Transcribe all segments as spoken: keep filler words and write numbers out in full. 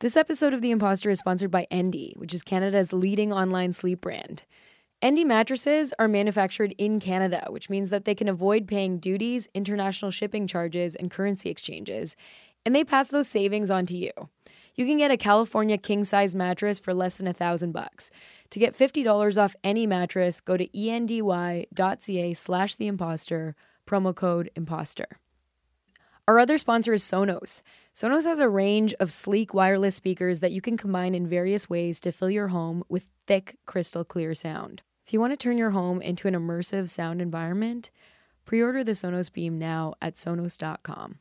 This episode of The Imposter is sponsored by Endy, which is Canada's leading online sleep brand. Endy mattresses are manufactured in Canada, which means that they can avoid paying duties, international shipping charges, and currency exchanges, and they pass those savings on to you. You can get a California king-size mattress for less than a thousand bucks. To get fifty dollars off any mattress, go to endy.ca slash the imposter, promo code imposter. Our other sponsor is Sonos. Sonos has a range of sleek wireless speakers that you can combine in various ways to fill your home with thick, crystal clear sound. If you want to turn your home into an immersive sound environment, pre-order the Sonos Beam now at sonos dot com.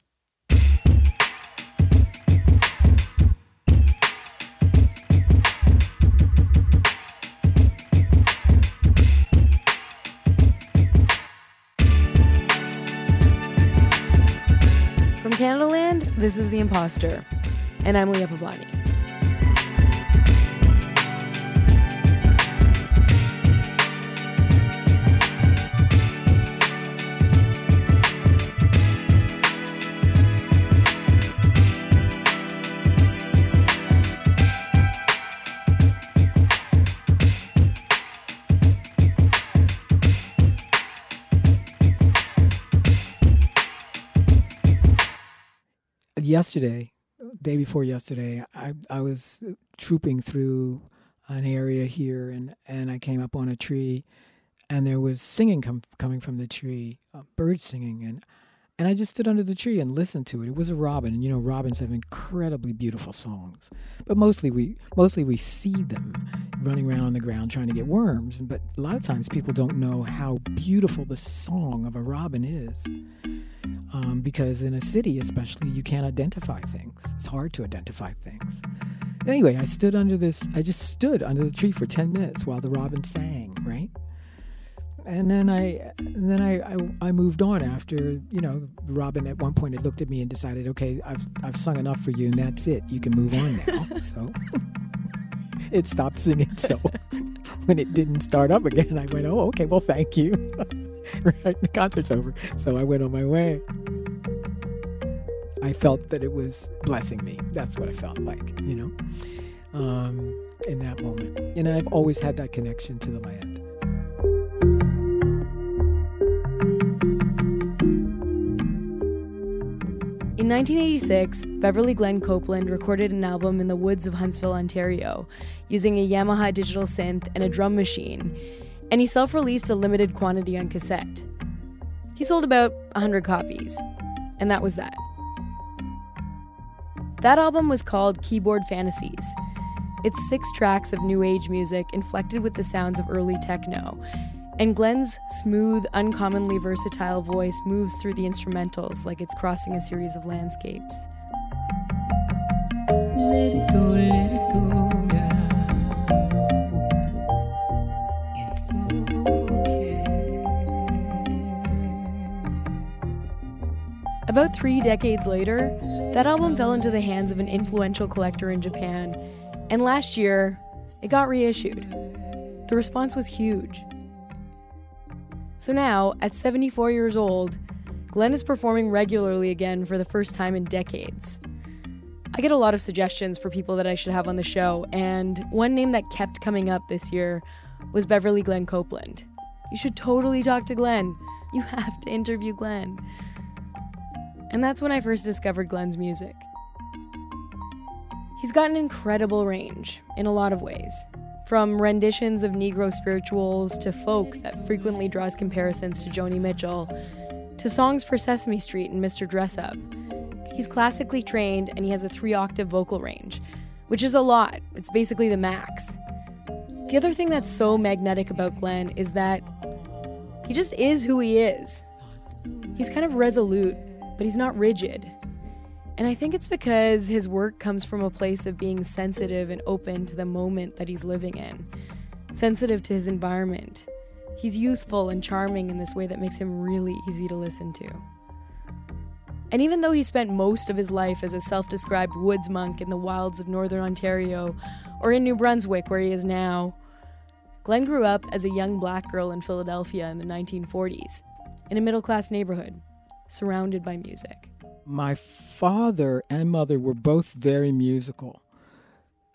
From Canadaland, this is The Imposter, and I'm Leah Pabani. Yesterday, day before yesterday, I I was trooping through an area here, and, and I came up on a tree, and there was singing com- coming from the tree, uh, birds singing, and and I just stood under the tree and listened to it. It was a robin, and you know robins have incredibly beautiful songs, but mostly we mostly we see them running around on the ground trying to get worms. But a lot of times people don't know how beautiful the song of a robin is. Um, because in a city, especially, you can't identify things. It's hard to identify things. Anyway, I stood under this, I just stood under the tree for ten minutes while the robin sang, right? And then I and then I, I, I moved on after, you know, the robin at one point had looked at me and decided, okay, I've I've sung enough for you and that's it. You can move on now. So it stopped singing. So when it didn't start up again, I went, oh, okay, well, thank you. Right, the concert's over. So I went on my way. I felt that it was blessing me. That's what I felt like, you know, um, in that moment. And I've always had that connection to the land. In nineteen eighty-six, Beverly Glenn Copeland recorded an album in the woods of Huntsville, Ontario, using a Yamaha digital synth and a drum machine, and he self-released a limited quantity on cassette. He sold about one hundred copies, and that was that. That album was called Keyboard Fantasies. It's six tracks of new age music inflected with the sounds of early techno, and Glenn's smooth, uncommonly versatile voice moves through the instrumentals like it's crossing a series of landscapes. Let it go, let it go now. It's okay. About three decades later, that album fell into the hands of an influential collector in Japan, and last year, it got reissued. The response was huge. So now, at seventy-four years old, Glenn is performing regularly again for the first time in decades. I get a lot of suggestions for people that I should have on the show, and one name that kept coming up this year was Beverly Glenn Copeland. You should totally talk to Glenn. You have to interview Glenn. And that's when I first discovered Glenn's music. He's got an incredible range in a lot of ways. From renditions of Negro spirituals to folk that frequently draws comparisons to Joni Mitchell, to songs for Sesame Street and Mister Dressup. He's classically trained and he has a three-octave vocal range, which is a lot. It's basically the max. The other thing that's so magnetic about Glenn is that he just is who he is. He's kind of resolute, but he's not rigid. And I think it's because his work comes from a place of being sensitive and open to the moment that he's living in, sensitive to his environment. He's youthful and charming in this way that makes him really easy to listen to. And even though he spent most of his life as a self-described woods monk in the wilds of northern Ontario or in New Brunswick where he is now, Glenn grew up as a young black girl in Philadelphia in the nineteen forties, in a middle-class neighborhood, surrounded by music. My father and mother were both very musical.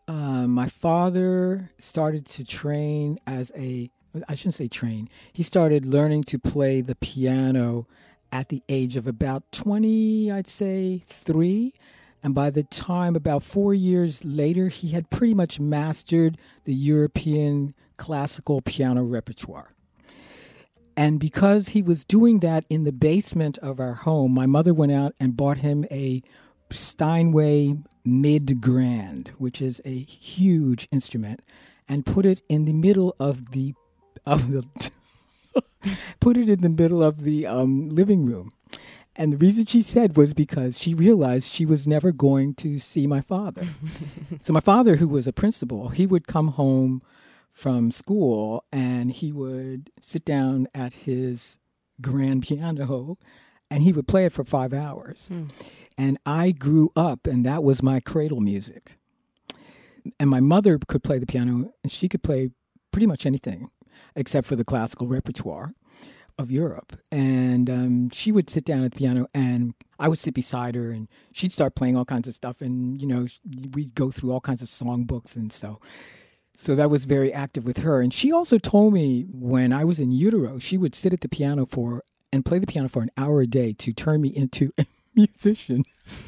Uh, my father started to train as a, I shouldn't say train, he started learning to play the piano at the age of about twenty, I'd say three. And by the time, about four years later, he had pretty much mastered the European classical piano repertoire. And because he was doing that in the basement of our home, my mother went out and bought him a Steinway Mid-Grand, which is a huge instrument, and put it in the middle of the of the put it in the middle of the um, living room. And the reason she said was because she realized she was never going to see my father. So my father, who was a principal, he would come home from school and he would sit down at his grand piano and he would play it for five hours. Mm. And I grew up and that was my cradle music. And my mother could play the piano and she could play pretty much anything except for the classical repertoire of Europe. And um, she would sit down at the piano and I would sit beside her and she'd start playing all kinds of stuff. And, you know, we'd go through all kinds of songbooks. And so, so that was very active with her. And she also told me when I was in utero, she would sit at the piano for and play the piano for an hour a day to turn me into a musician.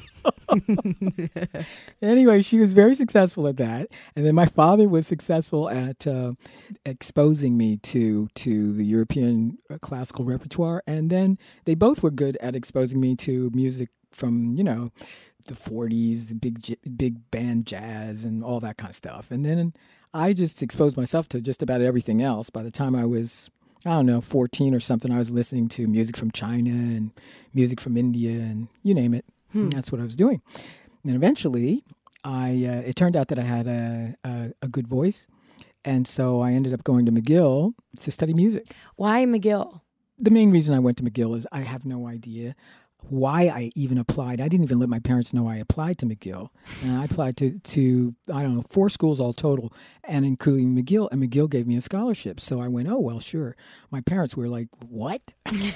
Anyway, she was very successful at that. And then my father was successful at uh, exposing me to to the European classical repertoire. And then they both were good at exposing me to music from, you know, the forties, the big big band jazz and all that kind of stuff. And then I just exposed myself to just about everything else. By the time I was, I don't know, fourteen or something, I was listening to music from China and music from India and you name it. Hmm. That's what I was doing. And eventually, I uh, it turned out that I had a, a, a good voice. And so I ended up going to McGill to study music. Why McGill? The main reason I went to McGill is I have no idea why I even applied. I didn't even let my parents know I applied to McGill. And I applied to, to, I don't know, four schools all total, and including McGill. And McGill gave me a scholarship. So I went, oh, well, sure. My parents were like, what?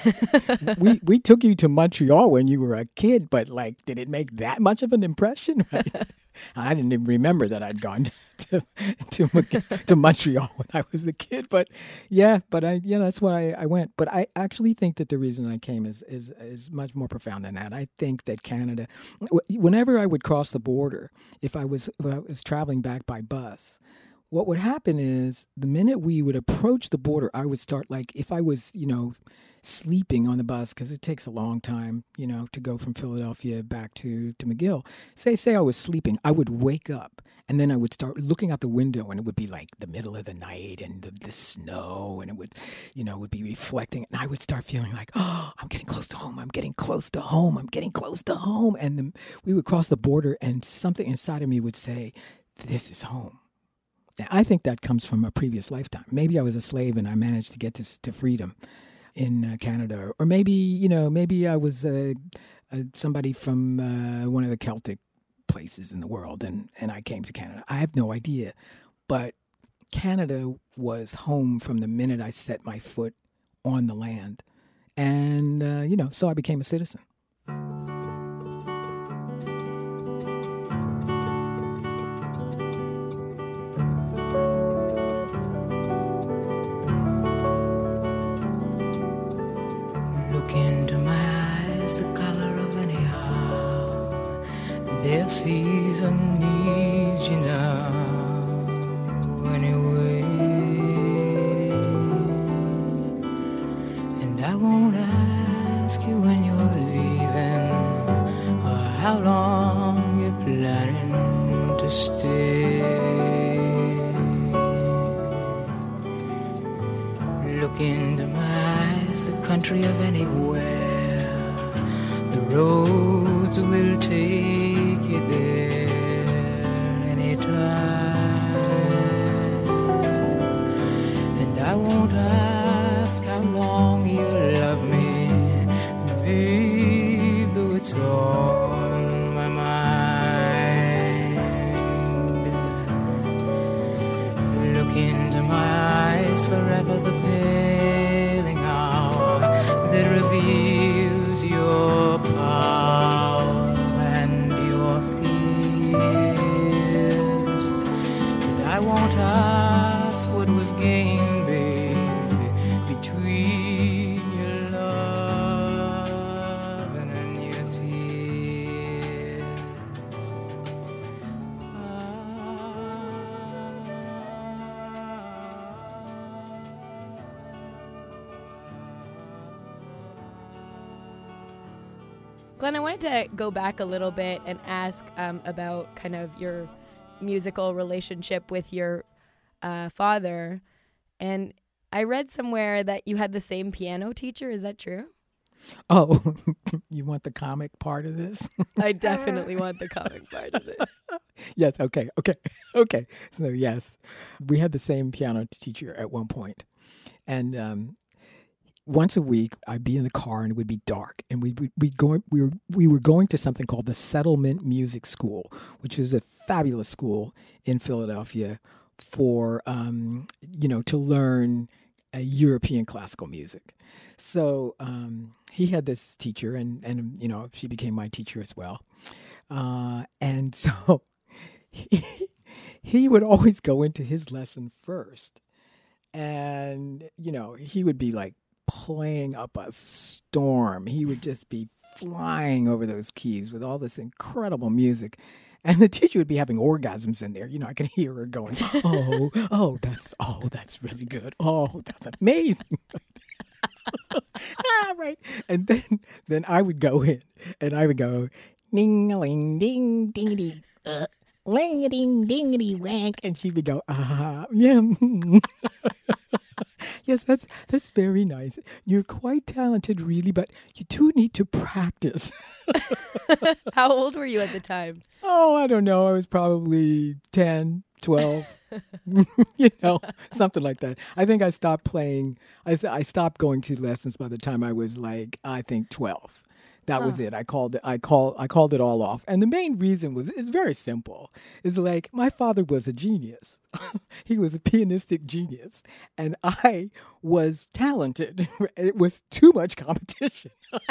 we we took you to Montreal when you were a kid, but like, did it make that much of an impression? Right? I didn't even remember that I'd gone to to to Montreal when I was a kid, but yeah, but I yeah, that's why I, I went. But I actually think that the reason I came is is is much more profound than that. I think that Canada, whenever I would cross the border, if I was if I was traveling back by bus, what would happen is the minute we would approach the border, I would start like if I was you know. sleeping on the bus because it takes a long time, you know, to go from Philadelphia back to, to McGill. Say, say I was sleeping, I would wake up and then I would start looking out the window and it would be like the middle of the night and the, the snow and it would, you know, would be reflecting and I would start feeling like, oh, I'm getting close to home. I'm getting close to home. I'm getting close to home. And then we would cross the border and something inside of me would say, this is home. Now, I think that comes from a previous lifetime. Maybe I was a slave and I managed to get to, to freedom in uh, Canada, or maybe, you know, maybe I was uh, uh, somebody from uh, one of the Celtic places in the world and, and I came to Canada. I have no idea, but Canada was home from the minute I set my foot on the land. And, uh, you know, so I became a citizen. Their season needs you now anyway, and I won't ask you when you're leaving or how long you're planning to stay. Look into my eyes, the country of anywhere, the roads will take you there anytime, and I won't ask how long you love me, babe, though it's on my mind. Look into my eyes, forever the paling hour that reveals your power and your fear. Don't ask what was gained, baby, between your love and your tears. Glenn, I wanted to go back a little bit and ask um, about kind of your musical relationship with your uh, father. And I read somewhere that you had the same piano teacher. Is that true? Oh, you want the comic part of this? I definitely want the comic part of it. Yes, okay, okay, okay. So yes, we had the same piano teacher at one point. And um, once a week, I'd be in the car and it would be dark, and we we we going we were we were going to something called the Settlement Music School, which is a fabulous school in Philadelphia for um, you know to learn uh, European classical music. So um, he had this teacher, and and you know she became my teacher as well, uh, and so he he would always go into his lesson first, and you know he would be like playing up a storm. He would just be flying over those keys with all this incredible music. And the teacher would be having orgasms in there. You know, I could hear her going, oh, oh, that's, oh, that's really good. Oh, that's amazing. ah, right. And then, then I would go in and I would go, ding-a-ling, ding, ding-a-dee, uh, ling-a-ding, ding-a-dee, wank. And she would go, ah, yeah. Yes, that's that's very nice. You're quite talented, really, but you do need to practice. How old were you at the time? Oh, I don't know. I was probably ten, twelve, you know, something like that. I think I stopped playing. I, I stopped going to lessons by the time I was like, I think twelve. That huh. was it. I called it. I call. I called it all off. And the main reason was it's very simple. It's like my father was a genius. He was a pianistic genius, and I was talented. It was too much competition.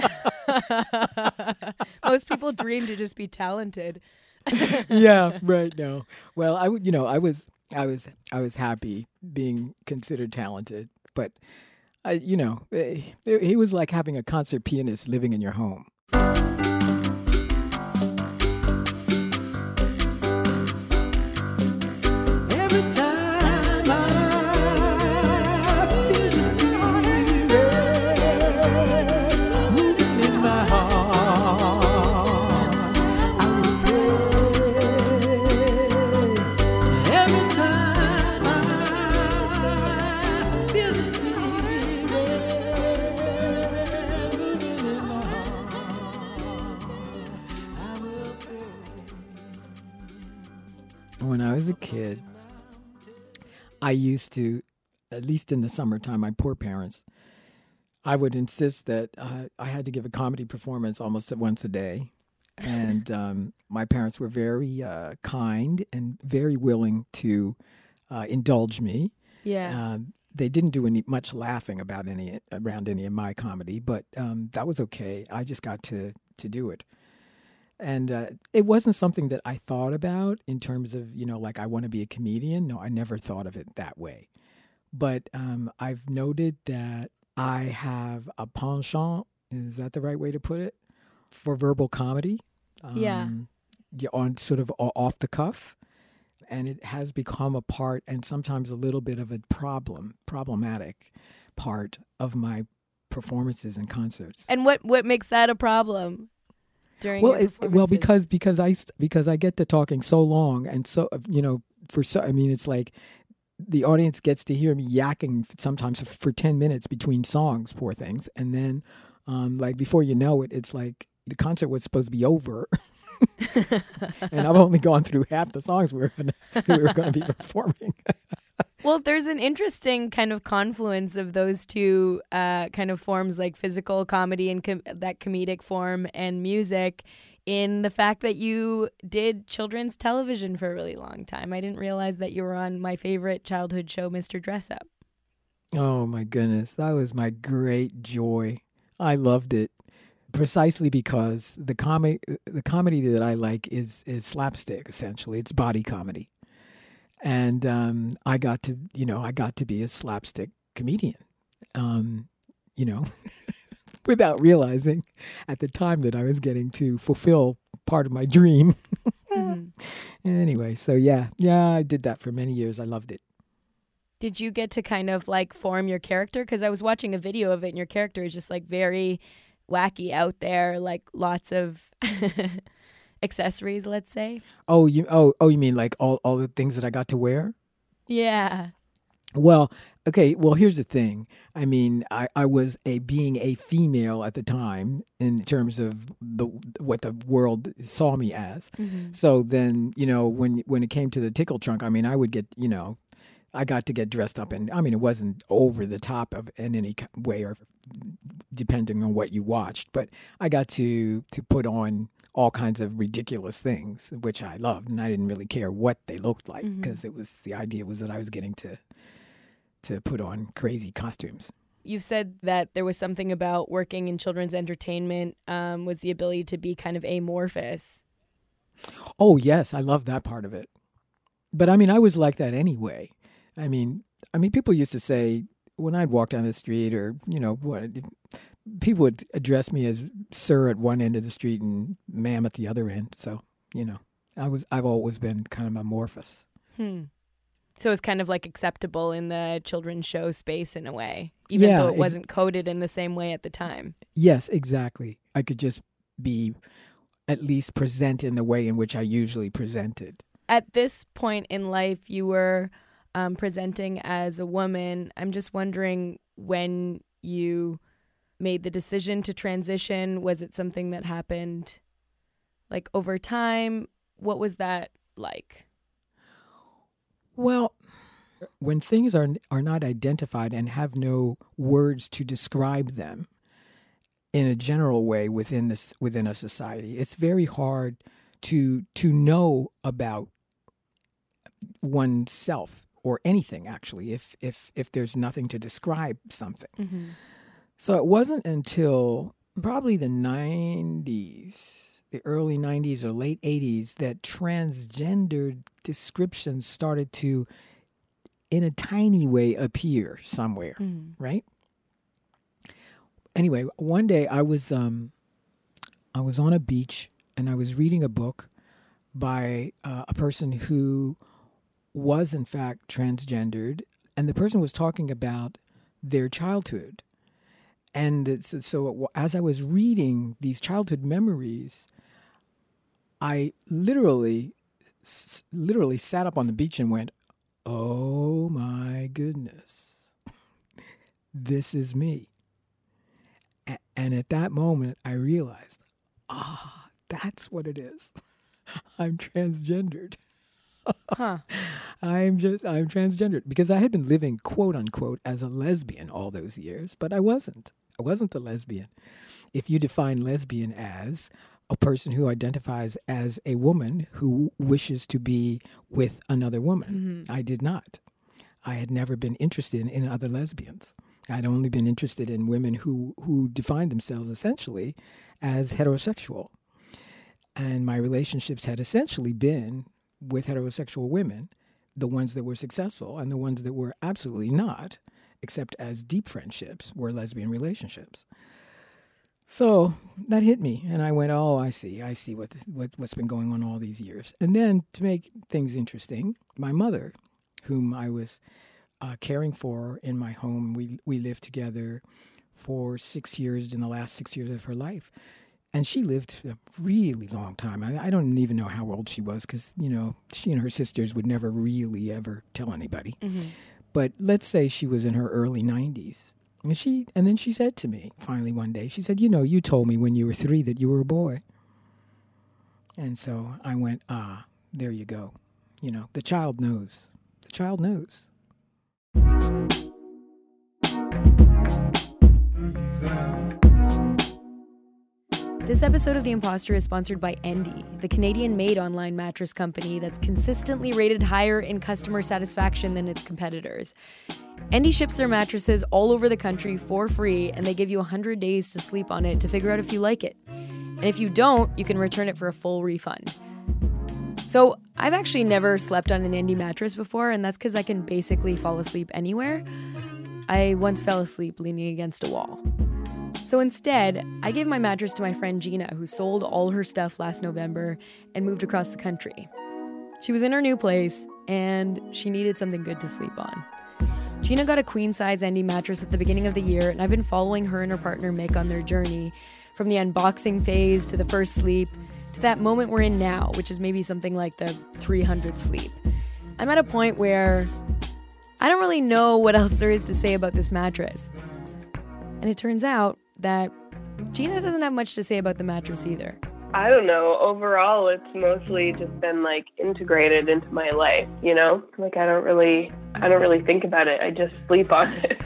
Most people dream to just be talented. Yeah. Right. No. Well, I would. You know, I was. I was. I was happy being considered talented, but. Uh, you know, it, it, he was like having a concert pianist living in your home. Every time I feel the spirit moving in my heart, I will pray. Every time I feel the spirit. When I was a kid, I used to, at least in the summertime, my poor parents, I would insist that uh, I had to give a comedy performance almost once a day. And um, my parents were very uh, kind and very willing to uh, indulge me. Yeah. Um, they didn't do any much laughing about any around any of my comedy, but um, that was okay. I just got to, to do it. And uh, it wasn't something that I thought about in terms of, you know, like I want to be a comedian. No, I never thought of it that way. But um, I've noted that I have a penchant, is that the right way to put it, for verbal comedy. Um, yeah. On sort of off the cuff. And it has become a part and sometimes a little bit of a problem, problematic part of my performances and concerts. And what, what makes that a problem? During well, your it, well, because because I because I get to talking so long and so you know for so I mean it's like the audience gets to hear me yakking sometimes for ten minutes between songs, poor things, and then um, like before you know it, it's like the concert was supposed to be over, and I've only gone through half the songs we were gonna, we were going to be performing. Well, there's an interesting kind of confluence of those two uh, kind of forms, like physical comedy and com- that comedic form and music, in the fact that you did children's television for a really long time. I didn't realize that you were on my favorite childhood show, Mister Dressup. Oh, my goodness. That was my great joy. I loved it. Precisely because the comic, the comedy that I like is is slapstick, essentially. It's body comedy. And um, I got to, you know, I got to be a slapstick comedian, um, you know, without realizing at the time that I was getting to fulfill part of my dream. Mm-hmm. Anyway, so yeah, yeah, I did that for many years. I loved it. Did you get to kind of like form your character? Because I was watching a video of it and your character is just like very wacky out there, like lots of accessories, let's say. Oh, you oh oh you mean like all, all the things that I got to wear? Yeah. Well, okay, well here's the thing. I mean, I, I was a being a female at the time in terms of the what the world saw me as. Mm-hmm. So then, you know, when when it came to the tickle trunk, I mean, I would get, you know, I got to get dressed up, and I mean, it wasn't over the top of in any way, or depending on what you watched, but I got to to put on all kinds of ridiculous things, which I loved, and I didn't really care what they looked like, because mm-hmm. it was the idea was that I was getting to to put on crazy costumes. You said that there was something about working in children's entertainment um, was the ability to be kind of amorphous. Oh yes, I love that part of it. But I mean, I was like that anyway. I mean, I mean, people used to say when I'd walk down the street, or you know, what people would address me as sir at one end of the street and ma'am at the other end. So you know, I was I've always been kind of amorphous. Hmm. So it's kind of like acceptable in the children's show space in a way, even yeah, though it wasn't ex- coded in the same way at the time. Yes, exactly. I could just be at least present in the way in which I usually presented. At this point in life, you were um, presenting as a woman. I'm just wondering when you made the decision to transition. Was it something that happened like over time? What was that like? Well, when things are are not identified and have no words to describe them in a general way within this within a society, it's very hard to to know about oneself or anything, actually, if if if there's nothing to describe something. Mm-hmm. So it wasn't until probably the nineties, the early nineties or late eighties, that transgendered descriptions started to, in a tiny way, appear somewhere, mm. right? Anyway, one day I was um, I was on a beach and I was reading a book by uh, a person who was in fact transgendered, and the person was talking about their childhood. And it's, so as I was reading these childhood memories, I literally, s- literally sat up on the beach and went, "Oh my goodness, this is me." A- and at that moment, I realized, ah, that's what it is. I'm transgendered. Huh. I'm just, I'm transgendered, because I had been living, quote unquote, as a lesbian all those years, but I wasn't. I wasn't a lesbian. If you define lesbian as a person who identifies as a woman who wishes to be with another woman, mm-hmm. I did not. I had never been interested in other lesbians. I'd only been interested in women who, who defined themselves essentially as heterosexual. And my relationships had essentially been with heterosexual women, the ones that were successful and the ones that were absolutely not, except as deep friendships, were lesbian relationships. So that hit me, and I went, oh, I see, I see what, what what's been going on all these years. And then, to make things interesting, my mother, whom I was uh, caring for in my home, we we lived together for six years in the last six years of her life. And she lived a really long time. I, I don't even know how old she was, because, you know, she and her sisters would never really ever tell anybody. Mm-hmm. But let's say she was in her early nineties. And she, and then she said to me, finally one day, she said, you know, you told me when you were three that you were a boy. And so I went, ah, there you go. You know, the child knows. The child knows. This episode of The Imposter is sponsored by Endy, the Canadian-made online mattress company that's consistently rated higher in customer satisfaction than its competitors. Endy ships their mattresses all over the country for free, and they give you one hundred days to sleep on it to figure out if you like it. And if you don't, you can return it for a full refund. So So I've actually never slept on an indie mattress before, and that's because I can basically fall asleep anywhere. I once fell asleep leaning against a wall. So instead, I gave my mattress to my friend Gina, who sold all her stuff last November and moved across the country. She was in her new place, and she needed something good to sleep on. Gina got a queen-size indie mattress at the beginning of the year, and I've been following her and her partner Mick on their journey, from the unboxing phase to the first sleep, to that moment we're in now, which is maybe something like the three hundredth sleep. I'm at a point where I don't really know what else there is to say about this mattress. And it turns out that Gina doesn't have much to say about the mattress either. I don't know. Overall, it's mostly just been like integrated into my life, you know? Like I don't really, I don't really think about it. I just sleep on it.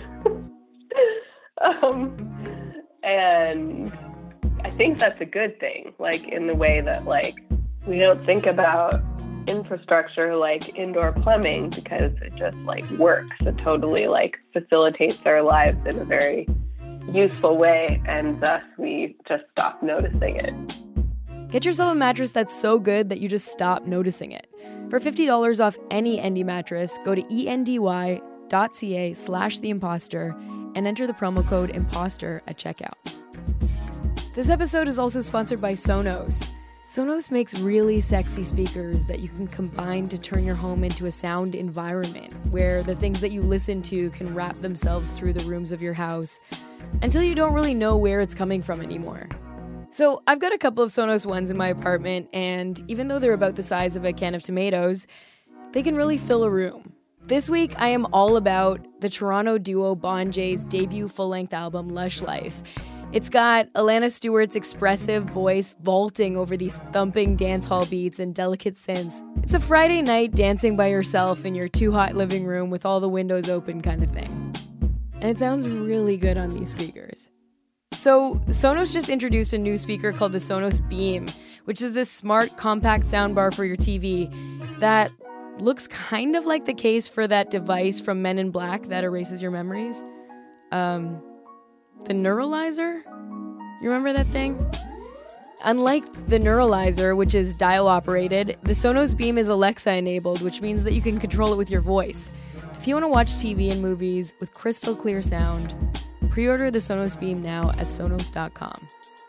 um, and I think that's a good thing, like in the way that like we don't think about infrastructure like indoor plumbing because it just like works. It totally like facilitates our lives in a very useful way, and thus we just stop noticing it. Get yourself a mattress that's so good that you just stop noticing it. For fifty dollars off any Endy mattress, go to endy.ca slash the imposter and enter the promo code imposter at checkout. This episode is also sponsored by Sonos. Sonos makes really sexy speakers that you can combine to turn your home into a sound environment where the things that you listen to can wrap themselves through the rooms of your house until you don't really know where it's coming from anymore. So I've got a couple of Sonos ones in my apartment, and even though they're about the size of a can of tomatoes, they can really fill a room. This week, I am all about the Toronto duo Bon Jay's debut full-length album, Lush Life. It's got Alana Stewart's expressive voice vaulting over these thumping dancehall beats and delicate synths. It's a Friday night dancing by yourself in your too-hot living room with all the windows open kind of thing. And it sounds really good on these speakers. So, Sonos just introduced a new speaker called the Sonos Beam, which is this smart, compact soundbar for your T V that looks kind of like the case for that device from Men in Black that erases your memories. Um, the Neuralizer? You remember that thing? Unlike the Neuralizer, which is dial-operated, the Sonos Beam is Alexa-enabled, which means that you can control it with your voice. If you want to watch T V and movies with crystal clear sound, pre-order the Sonos Beam now at sonos dot com.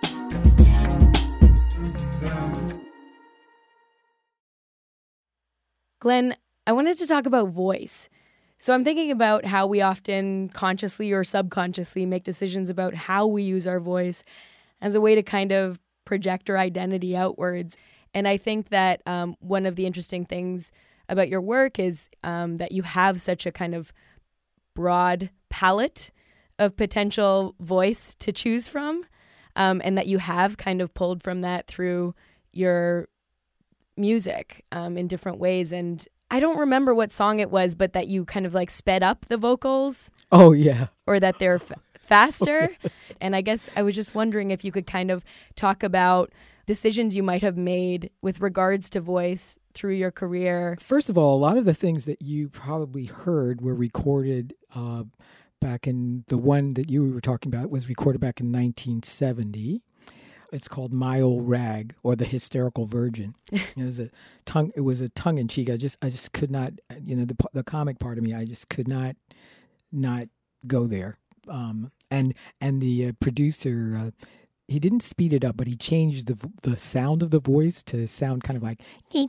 Glenn, I wanted to talk about voice. So I'm thinking about how we often consciously or subconsciously make decisions about how we use our voice as a way to kind of project our identity outwards. And I think that um, one of the interesting things about your work is um, that you have such a kind of broad palette of potential voice to choose from, um, and that you have kind of pulled from that through your music um, in different ways. And I don't remember what song it was, but that you kind of like sped up the vocals. Oh, yeah. Or that they're f- faster. Oh, yes. And I guess I was just wondering if you could kind of talk about decisions you might have made with regards to voice through your career. First of all, a lot of the things that you probably heard were recorded uh, back in, the one that you were talking about was recorded back in nineteen seventy. It's called My Old Rag, or The Hysterical Virgin. It was a tongue. It was a tongue in cheek. I just, I just could not. You know, the the comic part of me, I just could not, not go there. Um, and and the uh, producer, uh, he didn't speed it up, but he changed the the sound of the voice to sound kind of like, you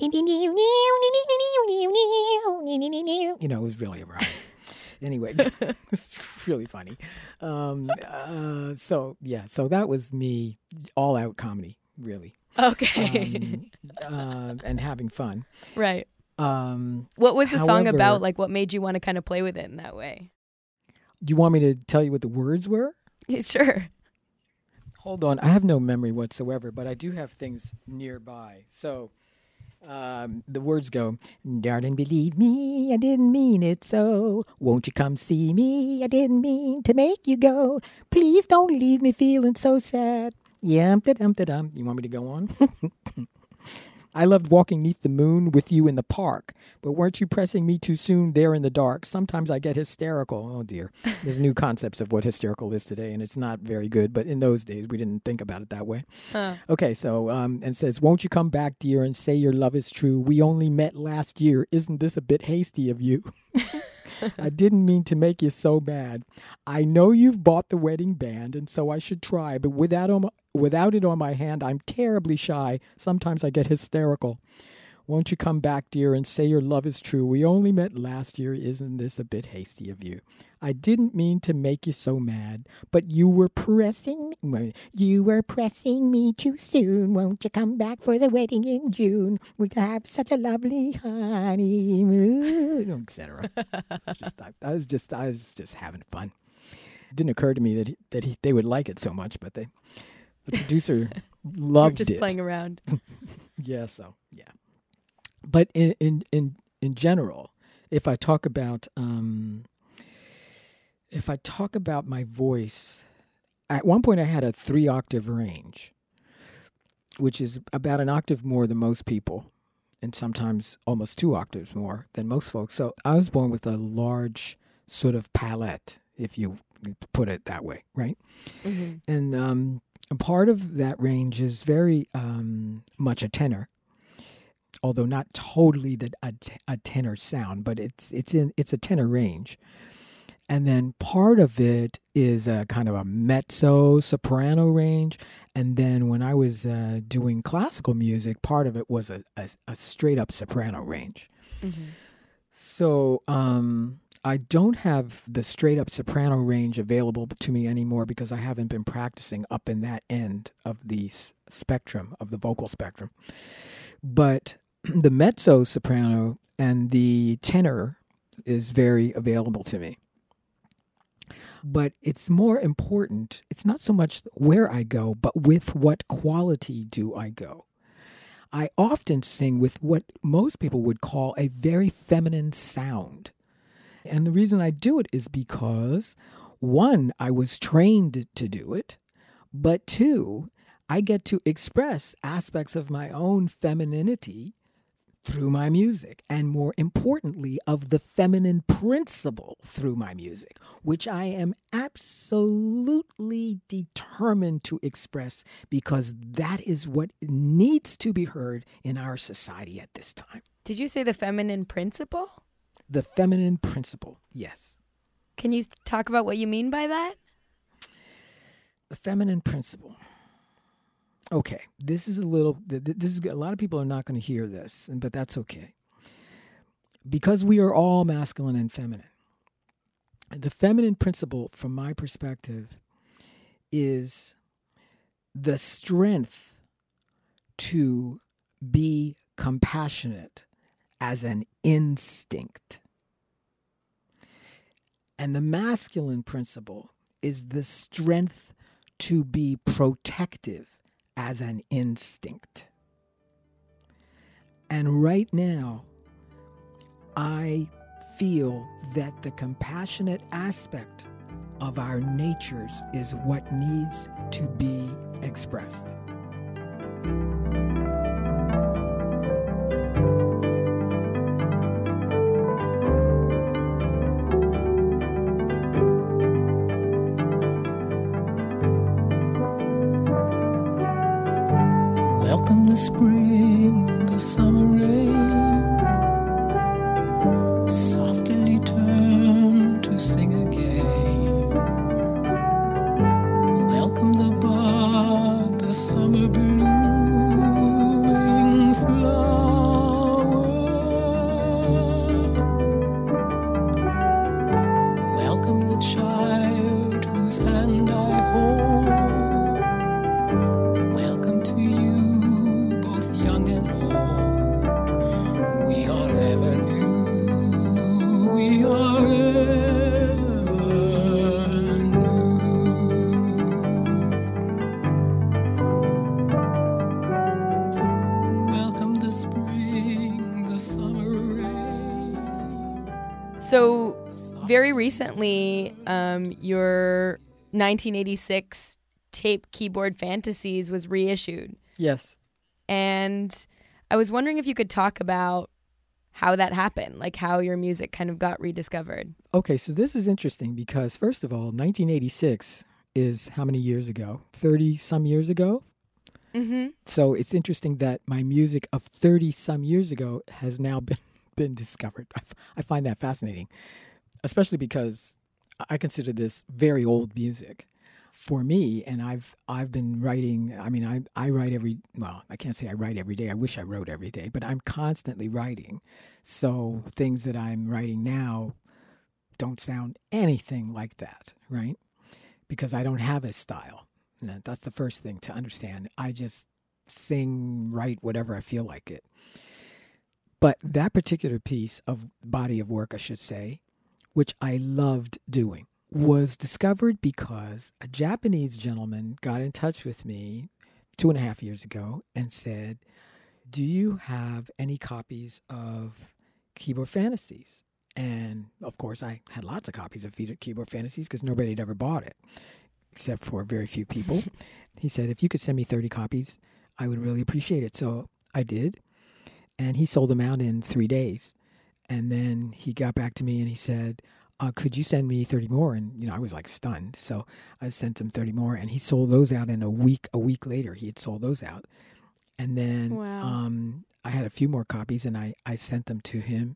know, it was really right. Anyway, it's really funny. Um, uh, so, yeah, so that was me, all out comedy, really. Okay. Um, uh, and having fun. Right. Um, what was the however, song about? Like, what made you want to kind of play with it in that way? Do you want me to tell you what the words were? Yeah, sure. Hold on. I have no memory whatsoever, but I do have things nearby. So... Um, the words go, darling, believe me, I didn't mean it so. Won't you come see me? I didn't mean to make you go. Please don't leave me feeling so sad. Yum, da dum, da dum. You want me to go on? I loved walking neath the moon with you in the park, but weren't you pressing me too soon there in the dark? Sometimes I get hysterical. Oh, dear. There's new concepts of what hysterical is today, and it's not very good, but in those days, we didn't think about it that way. Huh. Okay, so, um, and says, won't you come back, dear, and say your love is true? We only met last year. Isn't this a bit hasty of you? I didn't mean to make you so bad. I know you've bought the wedding band, and so I should try, but without, um, without it on my hand, I'm terribly shy. Sometimes I get hysterical. Won't you come back, dear, and say your love is true? We only met last year. Isn't this a bit hasty of you? I didn't mean to make you so mad, but you were pressing me. You were pressing me too soon. Won't you come back for the wedding in June? We could have such a lovely honeymoon, et cetera. Just, I, I was just, I was just having fun. It didn't occur to me that he, that he, they would like it so much, but they, the producer loved just it. Just playing around. Yeah. So yeah. But in in in in general, if I talk about um, if I talk about my voice, at one point I had a three octave range, which is about an octave more than most people, and sometimes almost two octaves more than most folks. So I was born with a large sort of palette, if you put it that way, right? Mm-hmm. And um, a part of that range is very um, much a tenor. Although not totally the, a, a tenor sound, but it's it's in it's a tenor range, and then part of it is a kind of a mezzo soprano range, and then when I was uh, doing classical music, part of it was a, a, a straight up soprano range. Mm-hmm. So um, I don't have the straight up soprano range available to me anymore because I haven't been practicing up in that end of the s- spectrum of the vocal spectrum, but the mezzo soprano and the tenor is very available to me. But it's more important, it's not so much where I go, but with what quality do I go. I often sing with what most people would call a very feminine sound. And the reason I do it is because, one, I was trained to do it, but two, I get to express aspects of my own femininity through my music, and more importantly, of the feminine principle through my music, which I am absolutely determined to express because that is what needs to be heard in our society at this time. Did you say the feminine principle? The feminine principle, yes. Can you talk about what you mean by that? The feminine principle. Okay, this is a little, this is, a lot of people are not going to hear this, but that's okay. Because we are all masculine and feminine. The feminine principle, from my perspective, is the strength to be compassionate as an instinct. And the masculine principle is the strength to be protective as an instinct. And right now, I feel that the compassionate aspect of our natures is what needs to be expressed. Welcome the spring, the summer rain, softly turn to sing again. Welcome the bud, the summer blooming flower. Welcome the child whose hand I hold. Welcome to you. So, very recently, um, your nineteen eighty-six tape Keyboard Fantasies was reissued. Yes. And I was wondering if you could talk about how that happened, like how your music kind of got rediscovered. Okay, so this is interesting because, first of all, nineteen eighty-six is how many years ago? thirty-some years ago? Mm-hmm. So it's interesting that my music of thirty-some years ago has now been, been discovered. I, f- I find that fascinating, especially because I consider this very old music for me, and I've I've been writing. I mean, I I write every well, I can't say I write every day. I wish I wrote every day, but I'm constantly writing. So things that I'm writing now don't sound anything like that, right? Because I don't have a style. And that's the first thing to understand. I just sing, write, whatever I feel like it. But that particular piece of body of work, I should say, which I loved doing, was discovered because a Japanese gentleman got in touch with me two and a half years ago and said, do you have any copies of Keyboard Fantasies? And, of course, I had lots of copies of Keyboard Fantasies because nobody had ever bought it, except for very few people. He said, if you could send me thirty copies, I would really appreciate it. So I did, and he sold them out in three days. And then he got back to me and he said, uh, could you send me thirty more? And, you know, I was like stunned. So I sent him thirty more, and he sold those out in a week. A week later, he had sold those out. And then Wow. um, I had a few more copies, and I, I sent them to him.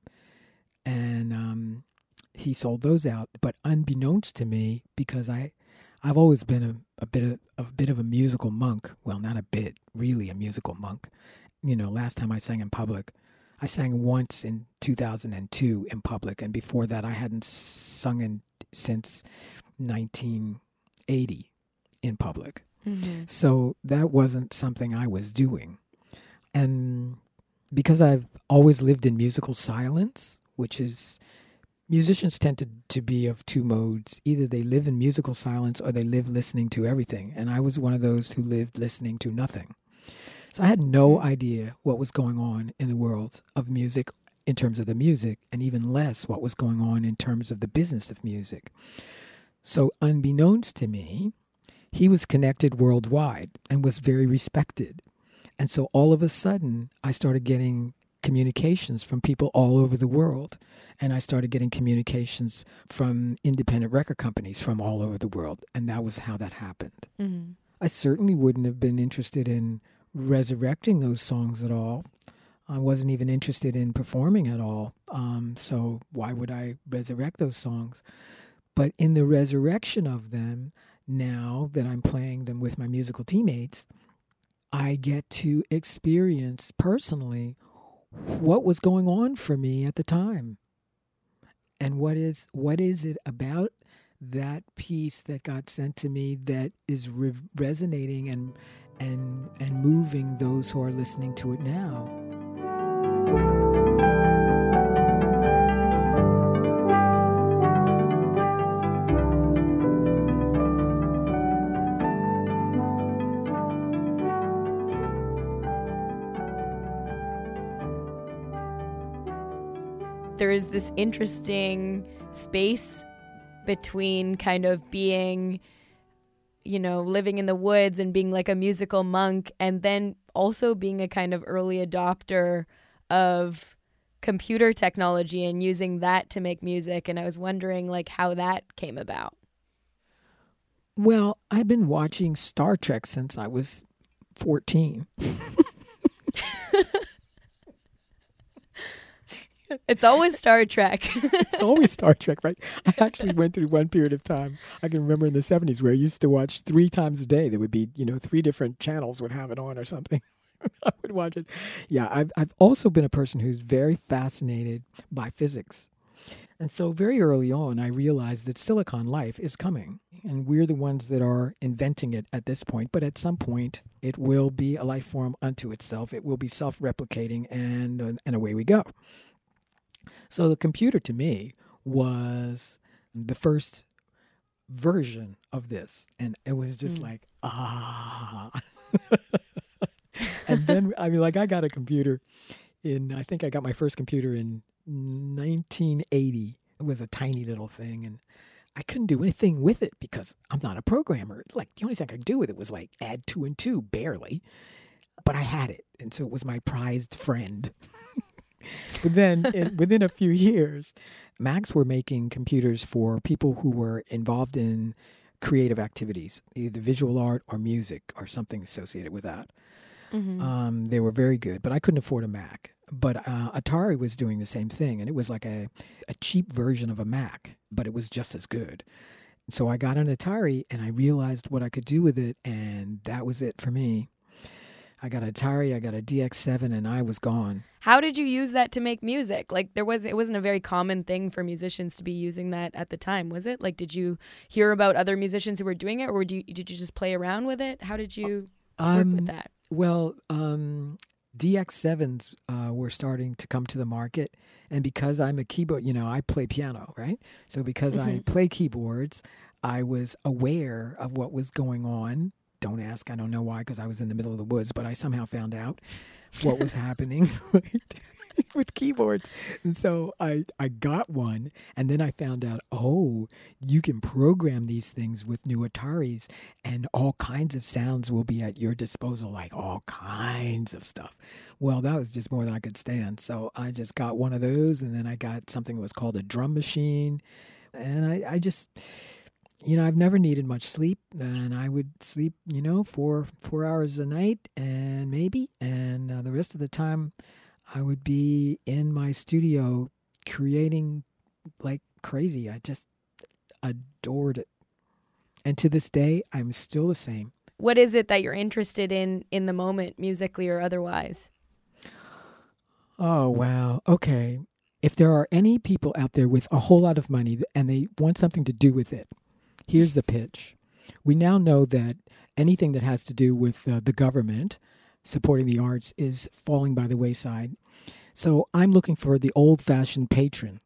And um, he sold those out. But unbeknownst to me, because I, I've always been a, a bit of a bit of a musical monk. Well, not a bit, really a musical monk. You know, last time I sang in public, I sang once in two thousand two in public, and before that, I hadn't sung in since nineteen eighty in public. Mm-hmm. So that wasn't something I was doing, and because I've always lived in musical silence, which is musicians tend to, to be of two modes. Either they live in musical silence or they live listening to everything. And I was one of those who lived listening to nothing. So I had no idea what was going on in the world of music in terms of the music, and even less what was going on in terms of the business of music. So unbeknownst to me, he was connected worldwide and was very respected. And so all of a sudden, I started getting communications from people all over the world. And I started getting communications from independent record companies from all over the world. And that was how that happened. Mm-hmm. I certainly wouldn't have been interested in resurrecting those songs at all. I wasn't even interested in performing at all. Um, so why would I resurrect those songs? But in the resurrection of them, now that I'm playing them with my musical teammates, I get to experience personally what was going on for me at the time. And what is what is it about that piece that got sent to me that is re- resonating and and and moving those who are listening to it now? There is this interesting space between kind of being, you know, living in the woods and being like a musical monk, and then also being a kind of early adopter of computer technology and using that to make music. And I was wondering like how that came about. Well, I've been watching Star Trek since I was fourteen. It's always Star Trek. It's always Star Trek, right? I actually went through one period of time, I can remember in the seventies, where I used to watch three times a day. There would be, you know, three different channels would have it on or something. I would watch it. Yeah, I've, I've also been a person who's very fascinated by physics. And so very early on, I realized that Silicon Life is coming. And we're the ones that are inventing it at this point. But at some point, it will be a life form unto itself. It will be self-replicating, and and away we go. So the computer to me was the first version of this. And it was just mm. like, ah. And then, I mean, like I got a computer in, I think I got my first computer in nineteen eighty. It was a tiny little thing. And I couldn't do anything with it because I'm not a programmer. Like the only thing I could do with it was like add two and two, barely. but I had it. And so it was my prized friend. But then in, within a few years, Macs were making computers for people who were involved in creative activities, either visual art or music or something associated with that. Mm-hmm. Um, they were very good, but I couldn't afford a Mac. But uh, Atari was doing the same thing, and it was like a, a cheap version of a Mac, but it was just as good. So I got an Atari, and I realized what I could do with it, and that was it for me. I got an Atari, I got a D X seven, and I was gone. How did you use that to make music? Like, there was it wasn't a very common thing for musicians to be using that at the time, was it? Like, did you hear about other musicians who were doing it, or did you, did you just play around with it? How did you um, work with that? Well, um, D X sevens uh, were starting to come to the market, and because I'm a keyboard, you know, I play piano, right? So because mm-hmm. I play keyboards, I was aware of what was going on. Don't ask, I don't know why, because I was in the middle of the woods, but I somehow found out what was happening with keyboards. And so I, I got one, and then I found out, oh, you can program these things with new Ataris, and all kinds of sounds will be at your disposal, like all kinds of stuff. Well, that was just more than I could stand. So I just got one of those, and then I got something that was called a drum machine, and I, I just... You know, I've never needed much sleep, and I would sleep, you know, four four hours a night, and maybe, and uh, the rest of the time, I would be in my studio creating like crazy. I just adored it, and to this day, I'm still the same. What is it that you're interested in in the moment, musically or otherwise? Oh wow, okay. If there are any people out there with a whole lot of money and they want something to do with it, here's the pitch. We now know that anything that has to do with uh, the government supporting the arts is falling by the wayside. So I'm looking for the old-fashioned patron.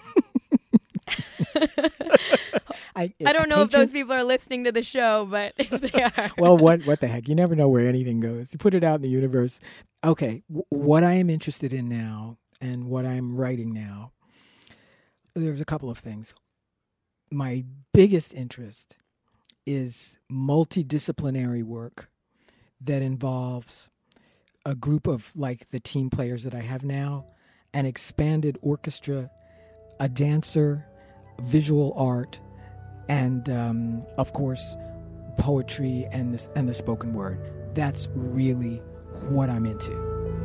I, I don't know patron? if those people are listening to the show, but if they are. Well, what what the heck? You never know where anything goes. You put it out in the universe. Okay, w- what I am interested in now and what I'm writing now, there's a couple of things. My biggest interest is multidisciplinary work that involves a group of like the team players that I have now, an expanded orchestra, a dancer, visual art, and um, of course, poetry and the, and the spoken word. That's really what I'm into.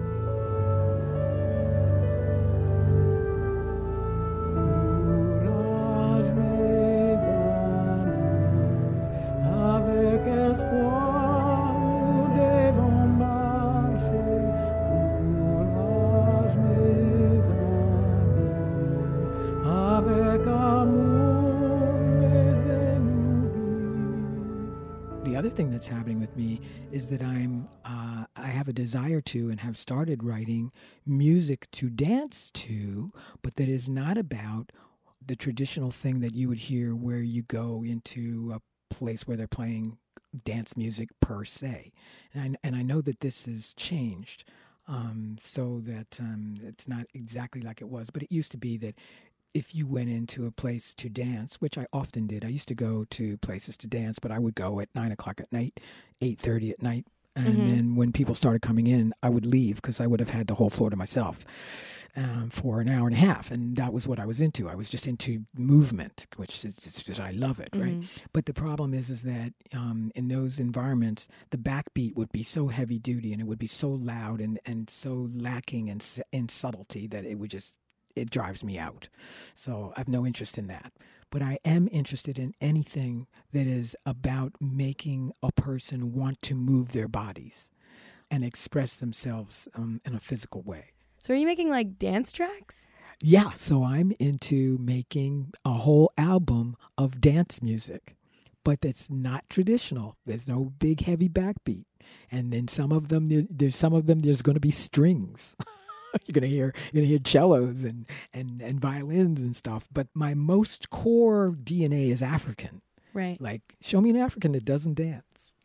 Thing that's happening with me is that I'm uh, I have a desire to and have started writing music to dance to, but that is not about the traditional thing that you would hear where you go into a place where they're playing dance music per se. And I, and I know that this has changed um, so that um, it's not exactly like it was, but it used to be that if you went into a place to dance, which I often did, I used to go to places to dance, but I would go at nine o'clock at night, eight thirty at night. And mm-hmm. then when people started coming in, I would leave because I would have had the whole floor to myself um, for an hour and a half. And that was what I was into. I was just into movement, which is just, I love it, mm-hmm. right? But the problem is, is that um, in those environments, the backbeat would be so heavy duty and it would be so loud and, and so lacking in, in subtlety that it would just, it drives me out. So I have no interest in that. But I am interested in anything that is about making a person want to move their bodies and express themselves um, in a physical way. So are you making like dance tracks? Yeah, so I'm into making a whole album of dance music, but that's not traditional. There's no big heavy backbeat. And then some of them, there's some of them, there's going to be strings. You're gonna hear you're gonna hear cellos and, and, and violins and stuff. But my most core D N A is African. Right. Like, show me an African that doesn't dance.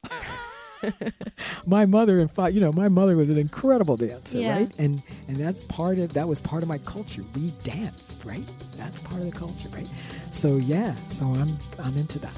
My mother and father, you know, my mother was an incredible dancer, yeah. right? And and that's part of that was part of my culture. We danced, right? That's part of the culture, right? So yeah, so I'm I'm into that.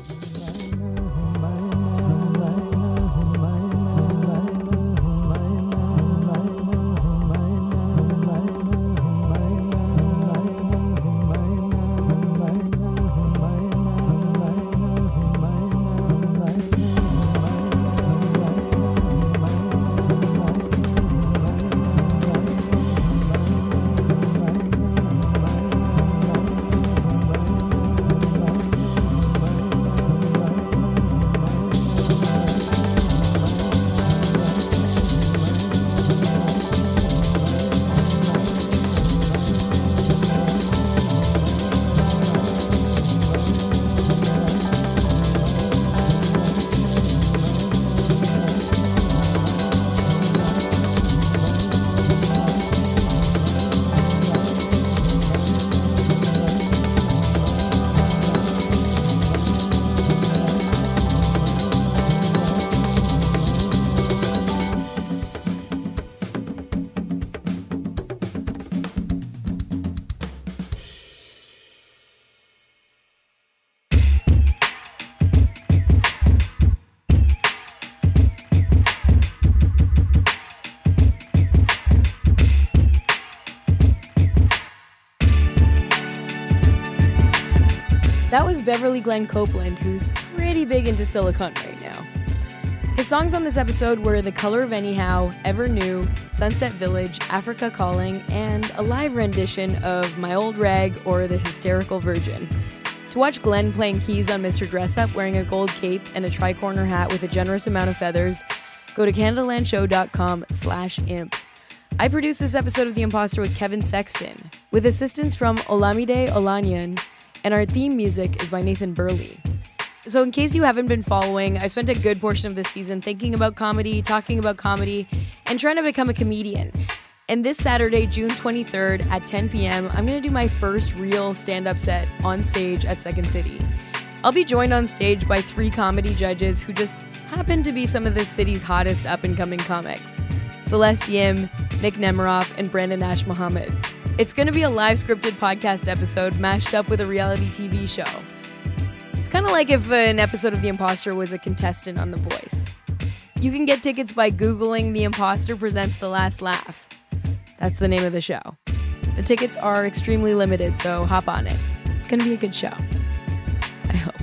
That was Beverly Glenn Copeland, who's pretty big into Silicon right now. His songs on this episode were The Color of Anyhow, Ever New, Sunset Village, Africa Calling, and a live rendition of My Old Rag or The Hysterical Virgin. To watch Glenn playing keys on Mister Dressup wearing a gold cape and a tri-corner hat with a generous amount of feathers, go to CanadaLandShow.com slash imp. I produced this episode of The Imposter with Kevin Sexton, with assistance from Olamide Olanyan, and our theme music is by Nathan Burley. So in case you haven't been following, I spent a good portion of this season thinking about comedy, talking about comedy, and trying to become a comedian. And this Saturday, June twenty-third at ten p.m., I'm going to do my first real stand-up set on stage at Second City. I'll be joined on stage by three comedy judges who just happen to be some of this city's hottest up-and-coming comics. Celeste Yim, Nick Nemiroff, and Brandon Ash Muhammad. It's going to be a live scripted podcast episode mashed up with a reality T V show. It's kind of like if an episode of The Imposter was a contestant on The Voice. You can get tickets by Googling The Imposter Presents The Last Laugh. That's the name of the show. The tickets are extremely limited, so hop on it. It's going to be a good show. I hope.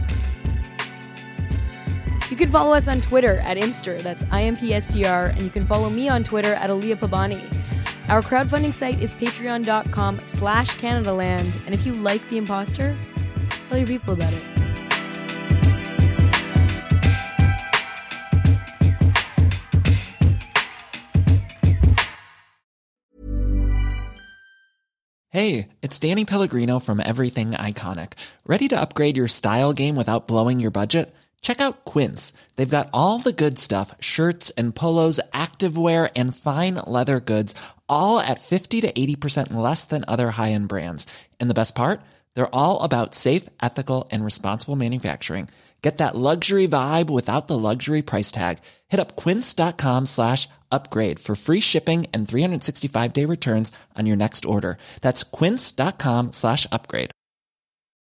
You can follow us on Twitter at Impster, that's I M P S T R, and you can follow me on Twitter at Aaliyah Pabani. Our crowdfunding site is patreon.com slash Canadaland, and if you like The Imposter, tell your people about it. Hey, it's Danny Pellegrino from Everything Iconic. Ready to upgrade your style game without blowing your budget? Check out Quince. They've got all the good stuff, shirts and polos, activewear, and fine leather goods, all at fifty to eighty percent less than other high-end brands. And the best part? They're all about safe, ethical, and responsible manufacturing. Get that luxury vibe without the luxury price tag. Hit up quince.com slash upgrade for free shipping and three sixty-five day returns on your next order. That's quince.com slash upgrade.